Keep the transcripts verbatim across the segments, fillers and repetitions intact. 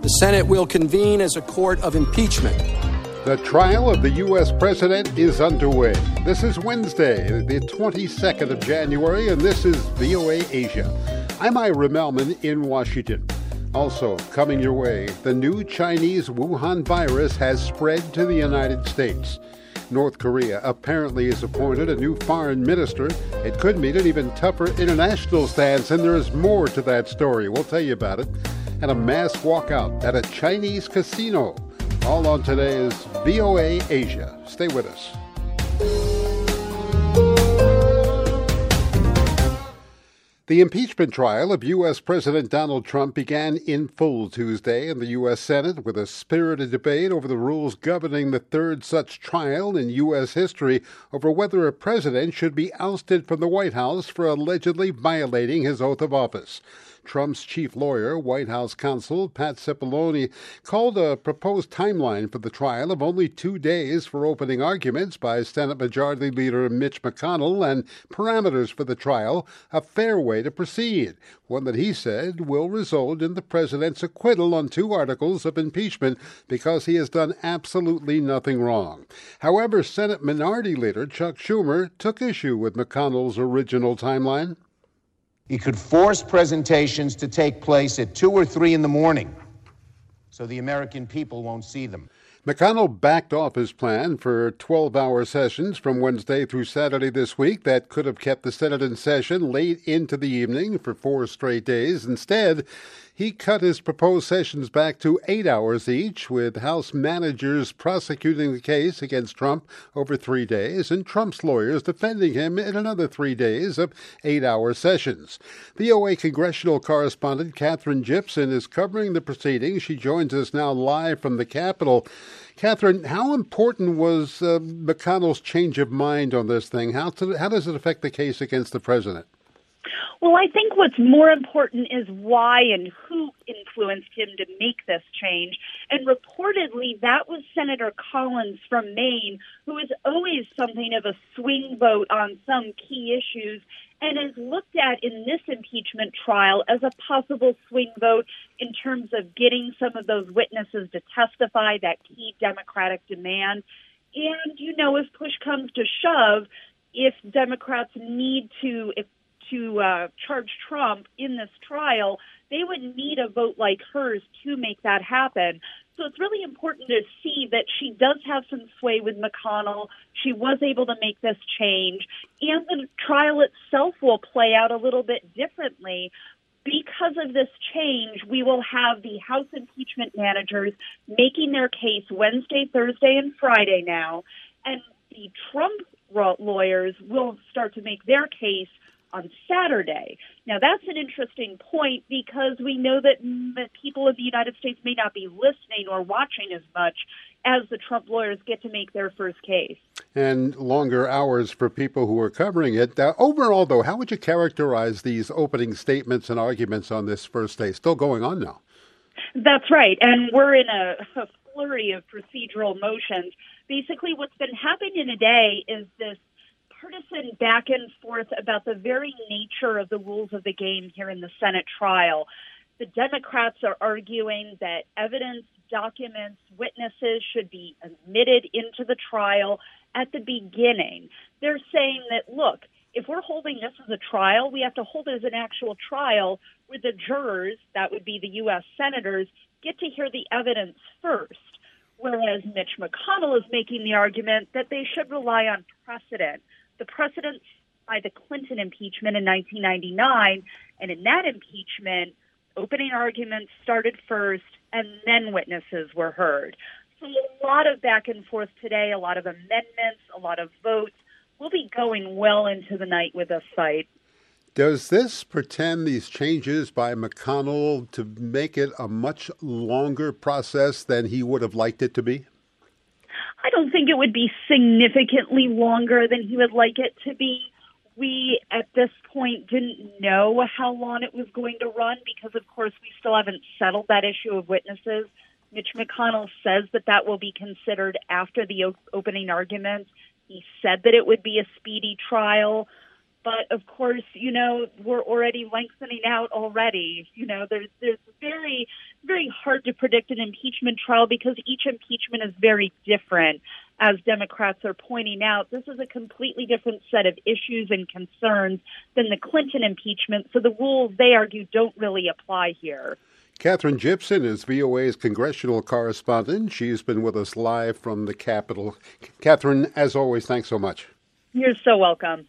The Senate will convene as a court of impeachment. The trial of the U S president is underway. This is Wednesday, the twenty-second of January, and this is V O A Asia. I'm Ira Melman in Washington. Also coming your way, the new Chinese Wuhan virus has spread to the United States. North Korea apparently has appointed a new foreign minister. It could mean an even tougher international stance, and there is more to that story. We'll tell you about it. And a mass walkout at a Chinese casino. All on today's V O A Asia. Stay with us. The impeachment trial of U S. President Donald Trump began in full Tuesday in the U S. Senate with a spirited debate over the rules governing the third such trial in U S history over whether a president should be ousted from the White House for allegedly violating his oath of office. Trump's chief lawyer, White House counsel Pat Cipollone, called a proposed timeline for the trial of only two days for opening arguments by Senate Majority Leader Mitch McConnell and parameters for the trial a fair way to proceed, one that he said will result in the president's acquittal on two articles of impeachment because he has done absolutely nothing wrong. However, Senate Minority Leader Chuck Schumer took issue with McConnell's original timeline. He could force presentations to take place at two or three in the morning so the American people won't see them. McConnell backed off his plan for twelve-hour sessions from Wednesday through Saturday this week that could have kept the Senate in session late into the evening for four straight days. Instead, he cut his proposed sessions back to eight hours each, with House managers prosecuting the case against Trump over three days and Trump's lawyers defending him in another three days of eight-hour sessions. V O A congressional correspondent Katherine Gypson is covering the proceedings. She joins us now live from the Capitol. Katherine, how important was uh, McConnell's change of mind on this thing? How, to, how does it affect the case against the president? Well, I think what's more important is why and who influenced him to make this change. And reportedly, that was Senator Collins from Maine, who is always something of a swing vote on some key issues and is looked at in this impeachment trial as a possible swing vote in terms of getting some of those witnesses to testify, that key Democratic demand. And, you know, if push comes to shove, if Democrats need to, if to uh, charge Trump in this trial, they would need a vote like hers to make that happen. So it's really important to see that she does have some sway with McConnell. She was able to make this change, and the trial itself will play out a little bit differently. Because of this change, we will have the House impeachment managers making their case Wednesday, Thursday, and Friday now, and the Trump lawyers will start to make their case on Saturday. Now, that's an interesting point because we know that people of the United States may not be listening or watching as much as the Trump lawyers get to make their first case. And longer hours for people who are covering it. Uh, overall, though, how would you characterize these opening statements and arguments on this first day? Still going on now. That's right. And we're in a, a flurry of procedural motions. Basically, what's been happening today is this partisan back and forth about the very nature of the rules of the game here in the Senate trial. The Democrats are arguing that evidence, documents, witnesses should be admitted into the trial at the beginning. They're saying that, look, if we're holding this as a trial, we have to hold it as an actual trial where the jurors, that would be the U S senators, get to hear the evidence first. Whereas Mitch McConnell is making the argument that they should rely on precedent. The precedent by the Clinton impeachment in nineteen ninety-nine, and in that impeachment, opening arguments started first, and then witnesses were heard. So a lot of back and forth today, a lot of amendments, a lot of votes. We'll be going well into the night with this fight. Does this pretend, these changes by McConnell, to make it a much longer process than he would have liked it to be? I don't think it would be significantly longer than he would like it to be. We, at this point, didn't know how long it was going to run because, of course, we still haven't settled that issue of witnesses. Mitch McConnell says that that will be considered after the o- opening arguments. He said that it would be a speedy trial. But, of course, you know, we're already lengthening out already. You know, there's, there's very, very hard to predict an impeachment trial because each impeachment is very different. As Democrats are pointing out, this is a completely different set of issues and concerns than the Clinton impeachment. So the rules, they argue, don't really apply here. Katherine Gibson is V O A's congressional correspondent. She's been with us live from the Capitol. Katherine, as always, thanks so much. You're so welcome.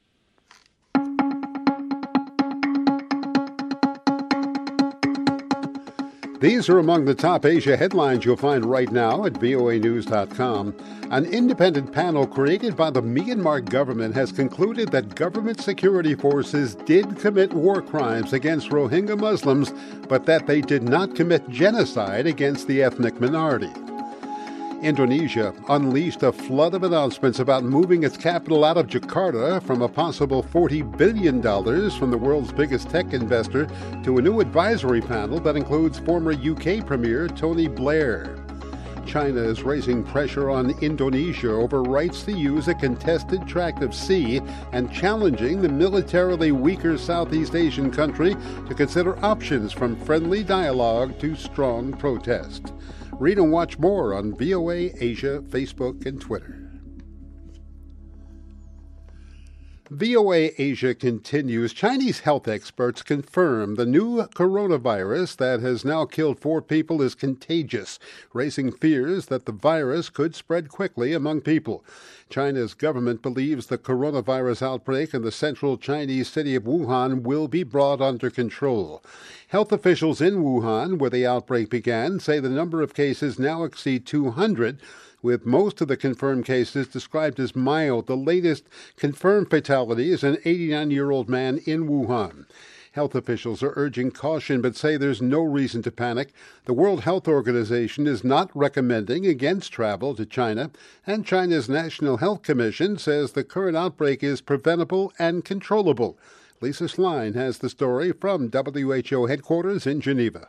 These are among the top Asia headlines you'll find right now at V O A news dot com. An independent panel created by the Myanmar government has concluded that government security forces did commit war crimes against Rohingya Muslims, but that they did not commit genocide against the ethnic minority. Indonesia unleashed a flood of announcements about moving its capital out of Jakarta from a possible forty billion dollars from the world's biggest tech investor to a new advisory panel that includes former U K Premier Tony Blair. China is raising pressure on Indonesia over rights to use a contested tract of sea and challenging the militarily weaker Southeast Asian country to consider options from friendly dialogue to strong protest. Read and watch more on V O A Asia, Facebook, and Twitter. V O A Asia continues. Chinese health experts confirm the new coronavirus that has now killed four people is contagious, raising fears that the virus could spread quickly among people. China's government believes the coronavirus outbreak in the central Chinese city of Wuhan will be brought under control. Health officials in Wuhan, where the outbreak began, say the number of cases now exceed two hundred, with most of the confirmed cases described as mild. The latest confirmed fatality is an eighty-nine-year-old man in Wuhan. Health officials are urging caution but say there's no reason to panic. The World Health Organization is not recommending against travel to China, and China's National Health Commission says the current outbreak is preventable and controllable. Lisa Schlein has the story from W H O headquarters in Geneva.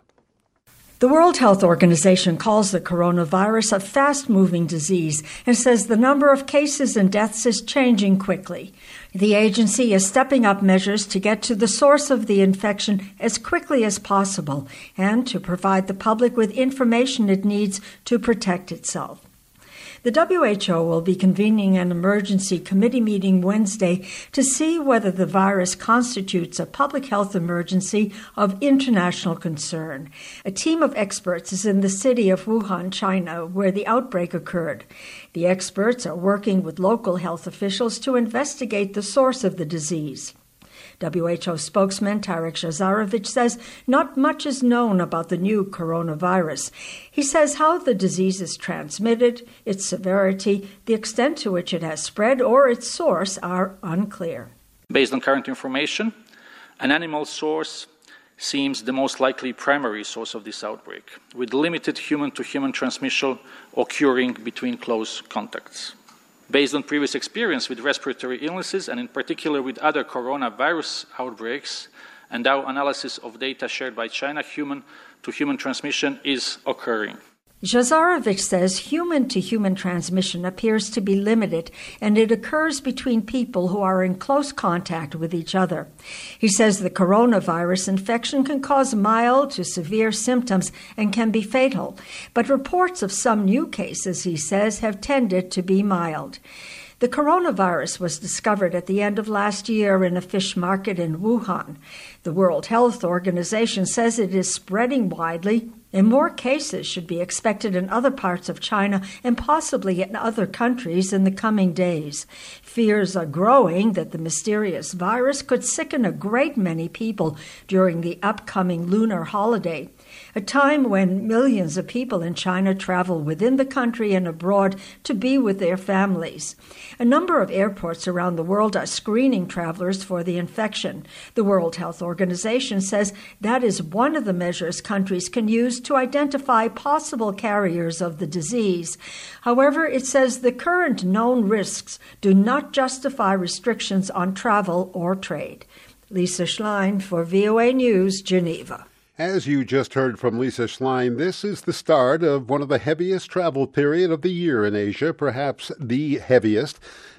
The World Health Organization calls the coronavirus a fast-moving disease and says the number of cases and deaths is changing quickly. The agency is stepping up measures to get to the source of the infection as quickly as possible and to provide the public with information it needs to protect itself. The W H O will be convening an emergency committee meeting Wednesday to see whether the virus constitutes a public health emergency of international concern. A team of experts is in the city of Wuhan, China, where the outbreak occurred. The experts are working with local health officials to investigate the source of the disease. W H O spokesman Tarik Jasarevic says not much is known about the new coronavirus. He says how the disease is transmitted, its severity, the extent to which it has spread, or its source are unclear. Based on current information, an animal source seems the most likely primary source of this outbreak, with limited human-to-human transmission occurring between close contacts. Based on previous experience with respiratory illnesses, and in particular with other coronavirus outbreaks, and our analysis of data shared by China, human-to-human transmission is occurring. Jasarevic says human-to-human transmission appears to be limited, and it occurs between people who are in close contact with each other. He says the coronavirus infection can cause mild to severe symptoms and can be fatal, but reports of some new cases, he says, have tended to be mild. The coronavirus was discovered at the end of last year in a fish market in Wuhan. The World Health Organization says it is spreading widely, and more cases should be expected in other parts of China and possibly in other countries in the coming days. Fears are growing that the mysterious virus could sicken a great many people during the upcoming lunar holiday, a time when millions of people in China travel within the country and abroad to be with their families. A number of airports around the world are screening travelers for the infection. The World Health Organization says that is one of the measures countries can use to identify possible carriers of the disease. However, it says the current known risks do not justify restrictions on travel or trade. Lisa Schlein for V O A News, Geneva. As you just heard from Lisa Schlein, this is the start of one of the heaviest travel period of the year in Asia, perhaps the heaviest.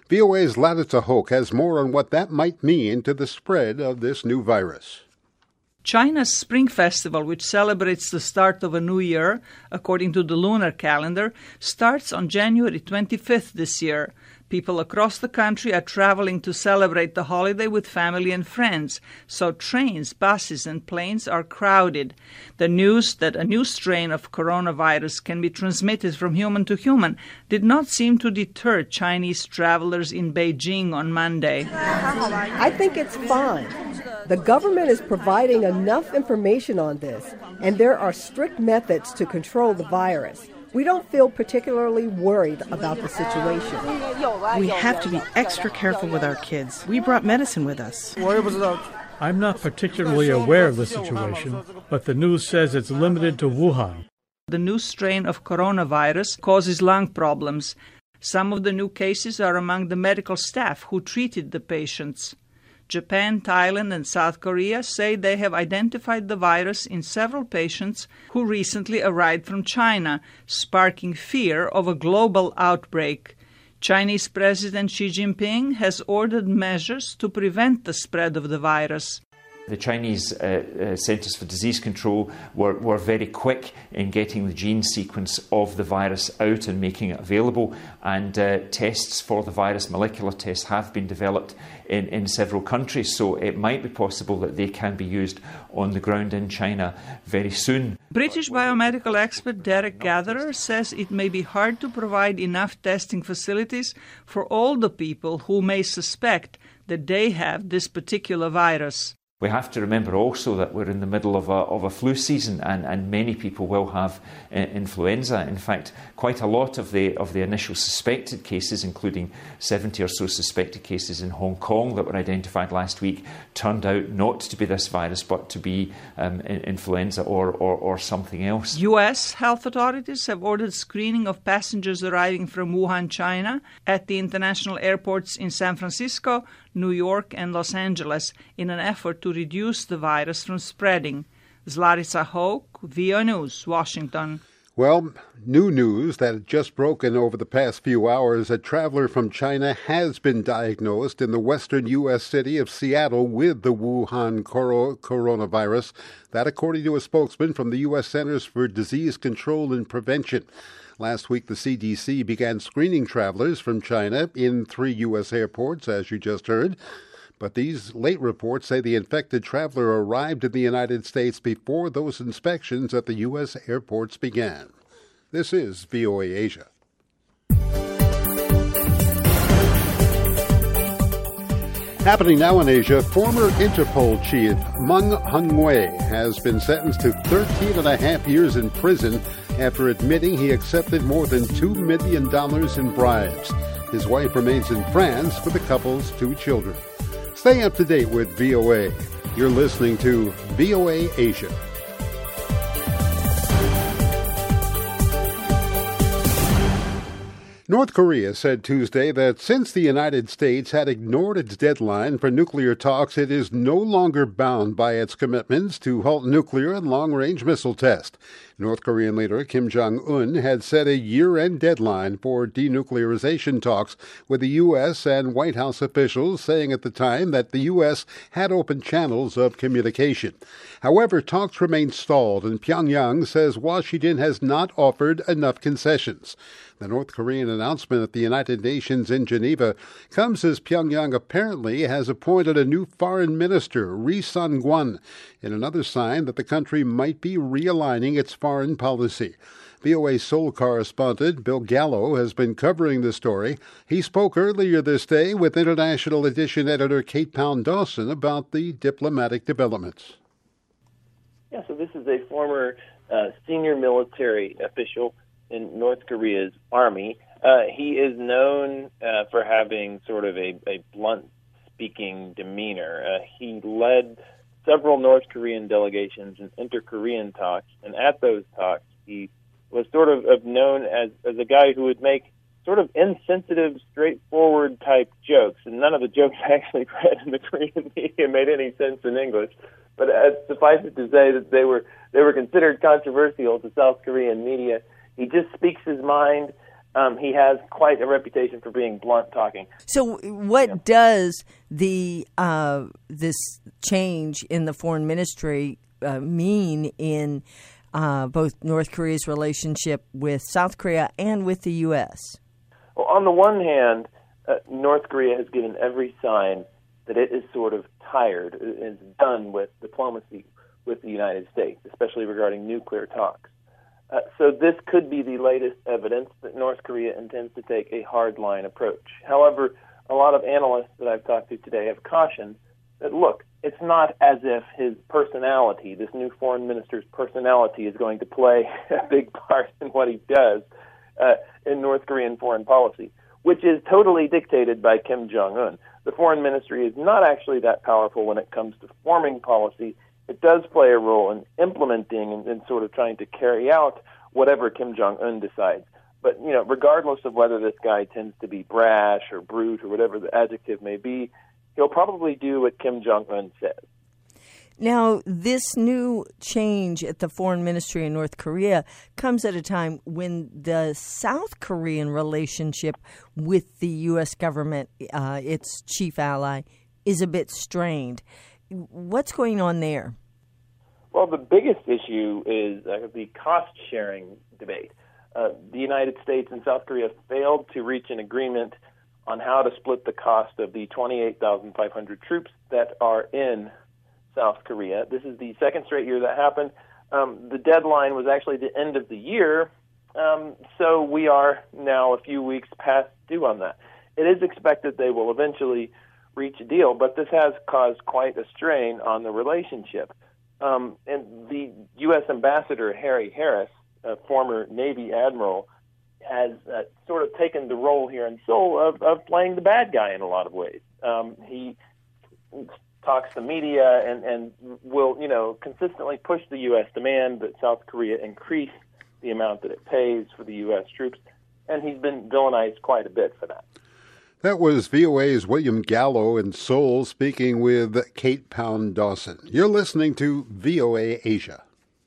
V O A's Latitza Hoke has more on what that might mean to the spread of this new virus. China's Spring Festival, which celebrates the start of a new year, according to the lunar calendar, starts on January twenty-fifth this year. People across the country are traveling to celebrate the holiday with family and friends, so trains, buses, and planes are crowded. The news that a new strain of coronavirus can be transmitted from human to human did not seem to deter Chinese travelers in Beijing on Monday. I think it's fine. The government is providing enough information on this, and there are strict methods to control the virus. We don't feel particularly worried about the situation. We have to be extra careful with our kids. We brought medicine with us. I'm not particularly aware of the situation, but the news says it's limited to Wuhan. The new strain of coronavirus causes lung problems. Some of the new cases are among the medical staff who treated the patients. Japan, Thailand, and South Korea say they have identified the virus in several patients who recently arrived from China, sparking fear of a global outbreak. Chinese President Xi Jinping has ordered measures to prevent the spread of the virus. The Chinese uh, uh, Centers for Disease Control were, were very quick in getting the gene sequence of the virus out and making it available, and uh, tests for the virus, molecular tests, have been developed in, in several countries, so it might be possible that they can be used on the ground in China very soon. British biomedical expert Derek Gatherer says it may be hard to provide enough testing facilities for all the people who may suspect that they have this particular virus. We have to remember also that we're in the middle of a, of a flu season, and, and many people will have uh, influenza. In fact, quite a lot of the of the initial suspected cases, including seventy or so suspected cases in Hong Kong that were identified last week, turned out not to be this virus but to be um, influenza or, or, or something else. U S health authorities have ordered screening of passengers arriving from Wuhan, China, at the international airports in San Francisco, New York, and Los Angeles in an effort to reduce the virus from spreading. Latitza Hoke, V O A News, Washington. Well, new news that had just broken over the past few hours. A traveler from China has been diagnosed in the western U S city of Seattle with the Wuhan coronavirus. That, according to a spokesman from the U S Centers for Disease Control and Prevention. Last week, the C D C began screening travelers from China in three U S airports, as you just heard. But these late reports say the infected traveler arrived in the United States before those inspections at the U S airports began. This is V O A Asia. Happening now in Asia, former Interpol chief Meng Hongwei has been sentenced to thirteen and a half years in prison after admitting he accepted more than two million dollars in bribes. His wife remains in France with the couple's two children. Stay up to date with V O A. You're listening to V O A Asia. North Korea said Tuesday that since the United States had ignored its deadline for nuclear talks, it is no longer bound by its commitments to halt nuclear and long-range missile tests. North Korean leader Kim Jong-un had set a year-end deadline for denuclearization talks with the U S and White House officials, saying at the time that the U S had opened channels of communication. However, talks remain stalled, and Pyongyang says Washington has not offered enough concessions. The North Korean announcement at the United Nations in Geneva comes as Pyongyang apparently has appointed a new foreign minister, Ri Sun-gwon, in another sign that the country might be realigning its foreign policy. V O A Seoul correspondent Bill Gallo has been covering the story. He spoke earlier this day with International Edition editor Kate Pound-Dawson about the diplomatic developments. Yeah, so this is a former uh, senior military official in North Korea's army. Uh, he is known uh, for having sort of a, a blunt-speaking demeanor. Uh, he led several North Korean delegations in inter-Korean talks, and at those talks, he was sort of, of known as, as a guy who would make sort of insensitive, straightforward type jokes, and none of the jokes actually read in the Korean media made any sense in English. But uh, suffice it to say that they were they were considered controversial to South Korean media. He just speaks his mind. Um, he has quite a reputation for being blunt talking. So what yeah. does the uh, this change in the foreign ministry uh, mean in uh, both North Korea's relationship with South Korea and with the U S? Well, on the one hand, uh, North Korea has given every sign that it is sort of tired, is done with diplomacy with the United States, especially regarding nuclear talks. Uh, so this could be the latest evidence that North Korea intends to take a hardline approach. However, a lot of analysts that I've talked to today have cautioned that, look, it's not as if his personality, this new foreign minister's personality, is going to play a big part in what he does uh, in North Korean foreign policy, which is totally dictated by Kim Jong-un. The foreign ministry is not actually that powerful when it comes to forming policy. It does play a role in implementing and, and sort of trying to carry out whatever Kim Jong-un decides. But, you know, regardless of whether this guy tends to be brash or brute or whatever the adjective may be, he'll probably do what Kim Jong-un says. Now, this new change at the foreign ministry in North Korea comes at a time when the South Korean relationship with the U S government, uh, its chief ally, is a bit strained. What's going on there? Well, the biggest issue is uh, the cost-sharing debate. Uh, the United States and South Korea failed to reach an agreement on how to split the cost of the twenty-eight thousand five hundred troops that are in South Korea. This is the second straight year that happened. Um, the deadline was actually the end of the year, um, so we are now a few weeks past due on that. It is expected they will eventually reach a deal, but this has caused quite a strain on the relationship. Um, and the U S ambassador, Harry Harris, a former Navy admiral, has uh, sort of taken the role here in Seoul of, of playing the bad guy in a lot of ways. Um, he talks to media and, and will, you know, consistently push the U S demand that South Korea increase the amount that it pays for the U S troops, and he's been villainized quite a bit for that. That was V O A's William Gallo in Seoul speaking with Kate Pound Dawson. You're listening to V O A Asia.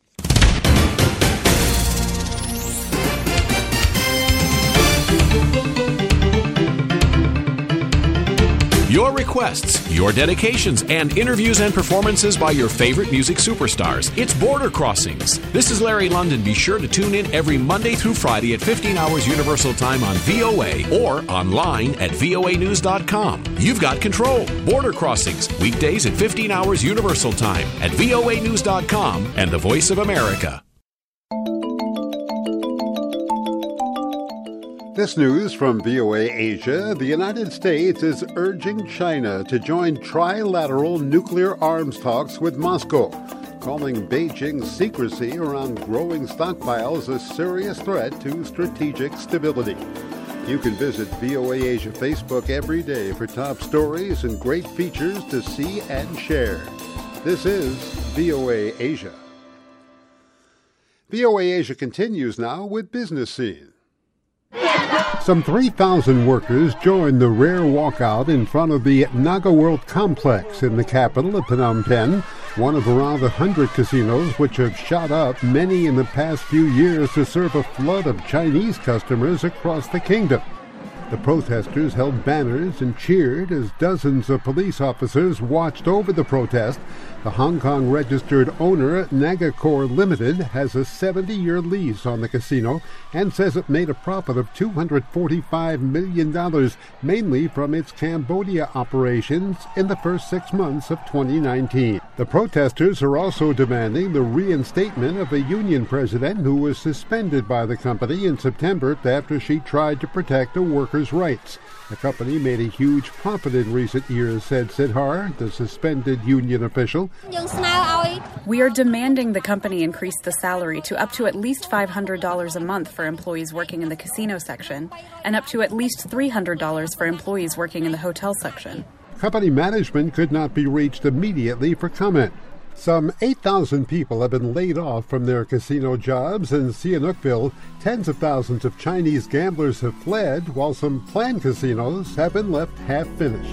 Your requests, your dedications, and interviews and performances by your favorite music superstars. It's Border Crossings. This is Larry London. Be sure to tune in every Monday through Friday at fifteen hours Universal Time on V O A or online at V O A news dot com. You've got control. Border Crossings, weekdays at fifteen hours Universal Time at V O A news dot com and the Voice of America. This news from V O A Asia. The United States is urging China to join trilateral nuclear arms talks with Moscow, calling Beijing's secrecy around growing stockpiles a serious threat to strategic stability. You can visit V O A Asia Facebook every day for top stories and great features to see and share. This is V O A Asia. V O A Asia continues now with Business Scene. Some three thousand workers joined the rare walkout in front of the Naga World Complex in the capital of Phnom Penh, one of around one hundred casinos which have shot up, many in the past few years, to serve a flood of Chinese customers across the kingdom. The protesters held banners and cheered as dozens of police officers watched over the protest. The Hong Kong-registered owner, Nagacor Limited, has a seventy-year lease on the casino and says it made a profit of two hundred forty-five million dollars, mainly from its Cambodia operations in the first six months of twenty nineteen. The protesters are also demanding the reinstatement of a union president who was suspended by the company in September after she tried to protect a worker's rights. The company made a huge profit in recent years, said Sidhar, the suspended union official. We are demanding the company increase the salary to up to at least five hundred dollars a month for employees working in the casino section and up to at least three hundred dollars for employees working in the hotel section. Company management could not be reached immediately for comment. Some eight thousand people have been laid off from their casino jobs in Sihanoukville. Tens of thousands of Chinese gamblers have fled, while some planned casinos have been left half-finished.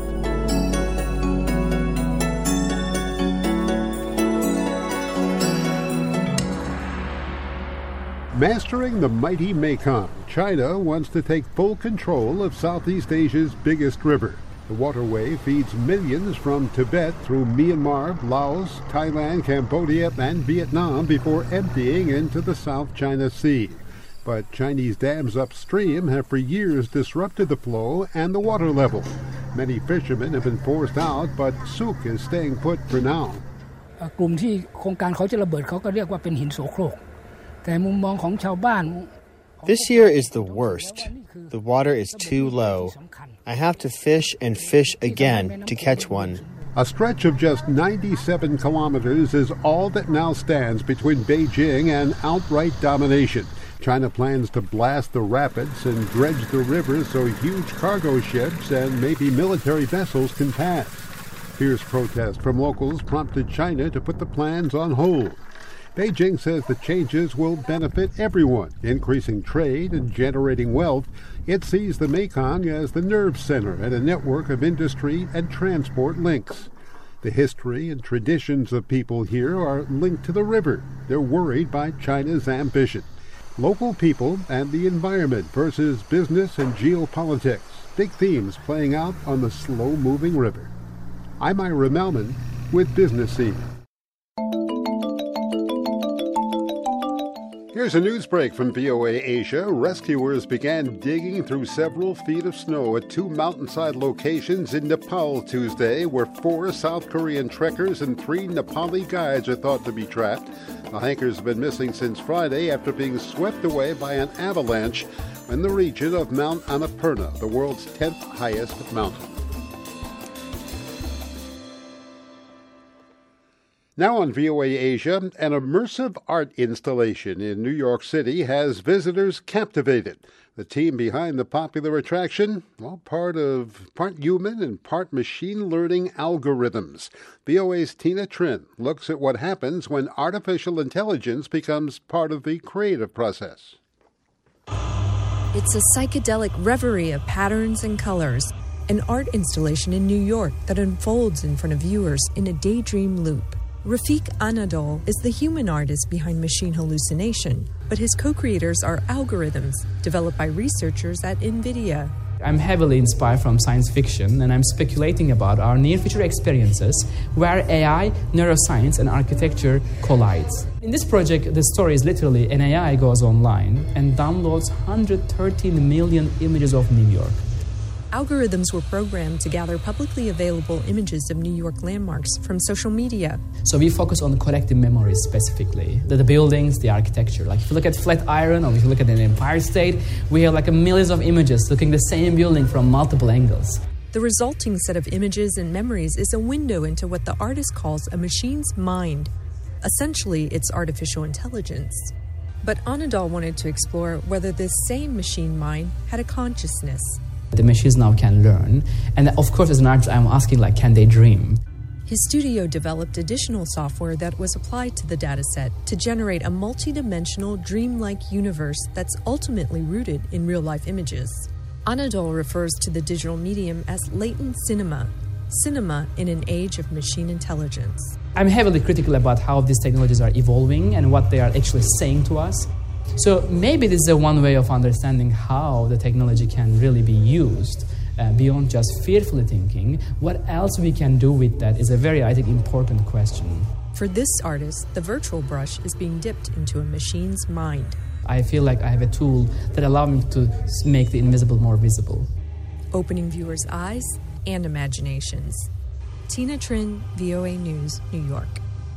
Mastering the mighty Mekong, China wants to take full control of Southeast Asia's biggest river. The waterway feeds millions from Tibet through Myanmar, Laos, Thailand, Cambodia, and Vietnam before emptying into the South China Sea. But Chinese dams upstream have for years disrupted the flow and the water level. Many fishermen have been forced out, but Suk is staying put for now. กลุ่มที่โครงการเขาจะระเบิดเขาก็เรียกว่าเป็นหินโสโครกแต่มุมมองของชาวบ้าน This year is the worst. The water is too low. I have to fish and fish again to catch one. A stretch of just ninety-seven kilometers is all that now stands between Beijing and outright domination. China plans to blast the rapids and dredge the river so huge cargo ships and maybe military vessels can pass. Fierce protest from locals prompted China to put the plans on hold. Beijing says the changes will benefit everyone, increasing trade and generating wealth. It sees the Mekong as the nerve center and a network of industry and transport links. The history and traditions of people here are linked to the river. They're worried by China's ambition. Local people and the environment versus business and geopolitics. Big themes playing out on the slow-moving river. I'm Ira Melman with Business Scene. Here's a news break from V O A Asia. Rescuers began digging through several feet of snow at two mountainside locations in Nepal Tuesday, where four South Korean trekkers and three Nepali guides are thought to be trapped. The hikers have been missing since Friday after being swept away by an avalanche in the region of Mount Annapurna, the world's tenth highest mountain. Now on V O A Asia, an immersive art installation in New York City has visitors captivated. The team behind the popular attraction, well, part of part human and part machine learning algorithms. V O A's Tina Trin looks at what happens when artificial intelligence becomes part of the creative process. It's a psychedelic reverie of patterns and colors, an art installation in New York that unfolds in front of viewers in a daydream loop. Rafiq Anadol is the human artist behind Machine Hallucination, but his co-creators are algorithms developed by researchers at NVIDIA. I'm heavily inspired from science fiction, and I'm speculating about our near-future experiences where A I, neuroscience, and architecture collides. In this project, the story is literally an A I goes online and downloads one hundred thirteen million images of New York. Algorithms were programmed to gather publicly available images of New York landmarks from social media. So we focus on collective memories specifically, the, the buildings, the architecture. Like if you look at Flatiron or if you look at an Empire State, we have like a millions of images looking at the same building from multiple angles. The resulting set of images and memories is a window into what the artist calls a machine's mind. Essentially, it's artificial intelligence. But Anadol wanted to explore whether this same machine mind had a consciousness. The machines now can learn, and of course as an artist I'm asking, like, can they dream? His studio developed additional software that was applied to the dataset to generate a multidimensional dreamlike universe that's ultimately rooted in real-life images. Anadol refers to the digital medium as latent cinema, cinema in an age of machine intelligence. I'm heavily critical about how these technologies are evolving and what they are actually saying to us. So maybe this is a one way of understanding how the technology can really be used uh, beyond just fearfully thinking. What else we can do with that is a very, I think, important question. For this artist, the virtual brush is being dipped into a machine's mind. I feel like I have a tool that allows me to make the invisible more visible. Opening viewers' eyes and imaginations. Tina Trin, V O A News, New York.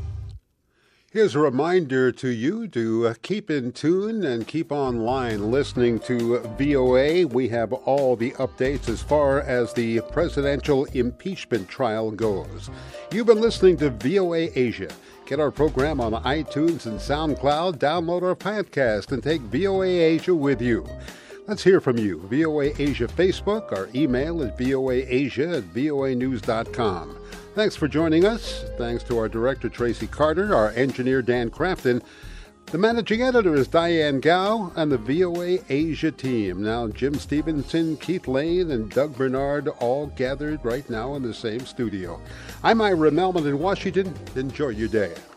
Here's a reminder to you to uh, keep in tune and keep online listening to V O A. We have all the updates as far as the presidential impeachment trial goes. You've been listening to V O A Asia. Get our program on iTunes and SoundCloud, download our podcast, and take V O A Asia with you. Let's hear from you. V O A Asia Facebook, our email is voaasia at voanews dot com. Thanks for joining us. Thanks to our director, Tracy Carter, our engineer, Dan Crafton. The managing editor is Diane Gao, and the V O A Asia team. Now, Jim Stevenson, Keith Lane, and Doug Bernard all gathered right now in the same studio. I'm Ira Melman in Washington. Enjoy your day.